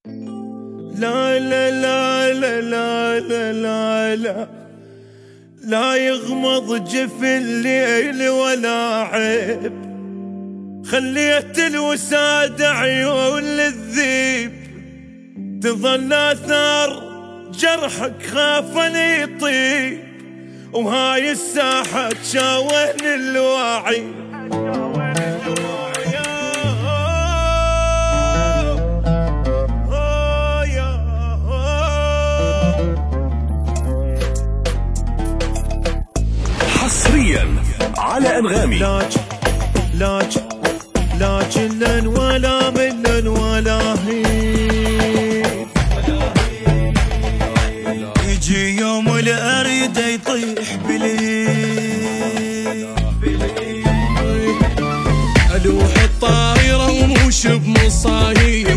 لا لا لا لا لا لا لا لا لا يغمض جف الليل ولا عيب، خليت الوساد عيون للذيب، تظل آثار جرحك خافن يطيب، وهاي الساحة تشاوهن الواعي. حصريا على أنغامي. لاجن ولا من ولا هي، يجي يوم الأريد يطيح بليل، ألوح الطائرة وموش بمصايب،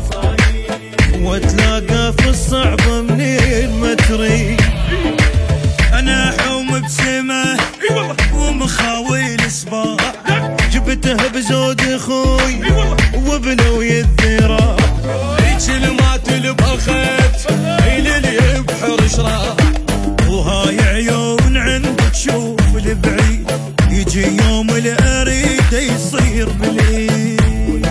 واتلاقى في الصعب منين ما تريد، أنا حوم بسمه ومخاوي الصباح، جبته بزود اخوي وبلوي الذراع، هيج ما تلبخت لي بحر شراع، وهاي عيون عندك شوف البعيد، يجي يوم الاريد يصير بليل،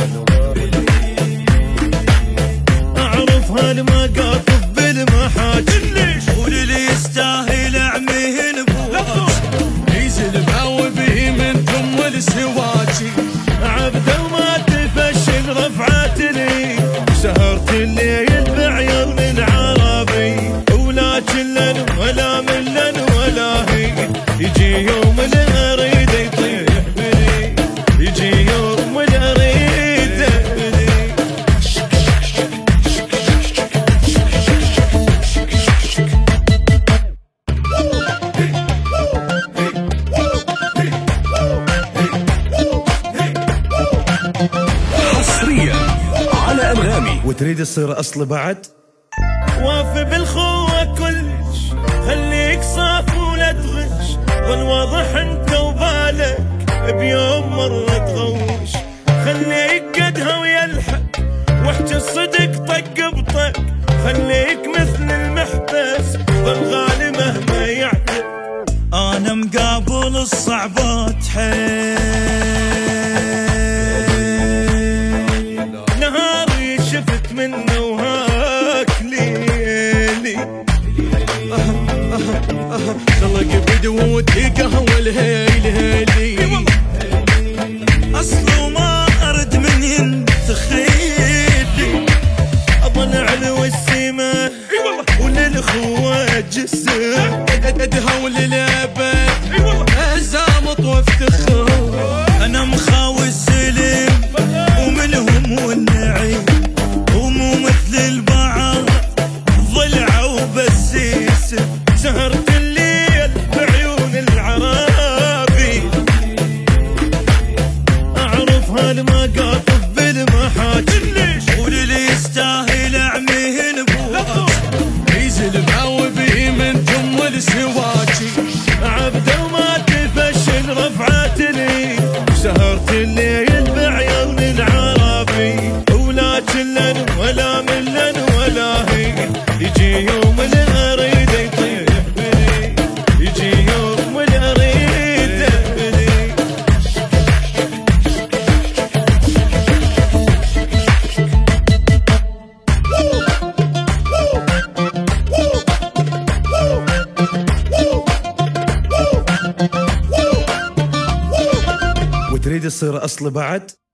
اعرف هالمقاطف بالمحاجر، واللي يستاهل اعميه نبوات، يزل بعوبه من ثم السواجي، عبد وما تفشل رفعت لي، سهرت الليل بعيون العربي، ولكن لن ولا من لن ولا هي، يجي يوم الاريد يطيح بلي، يجي يوم الاريد بلي. حصريا على أنغامي. وتريد تصير أصل بعد؟ وافي بالخوة كلش، خليك صاف ولا تغش، ظل واضح انت وبالك بيوم مرة تغوش، خليك قدها ويلحق واحكي الصدق طق بطق، خليك مثل المحبس ظل غالي مهما يعتق، انا مقابل الصعبات حيل، نهاري شفت منه وهاك ليلي، خلق بدوتي قهوة الهيل هيلي، اصله ما ارد من ينتخيلي، اظن علو السما وللخوة جسم، ادها وللابد ازامط وافتخر، انا مخاوي السلم ومنهم والنعيم، ومو مثل البعض ضلع وبسيس، سهرت الليل بعيون العرابي، اعرف هالمقاطف بالمحاجر، واللي يستاهل اعميه نبوات، يزل بعوبه من ثم السواجي، عبد وما تفشل رفعت لي، سهرت الليل بعيون العربي، ولكن لن ولا من لن ولا هي، يجي يوم الاريد يطيح بلي، يجي يوم الاريد بلي. وتريد تصير أصل بعد؟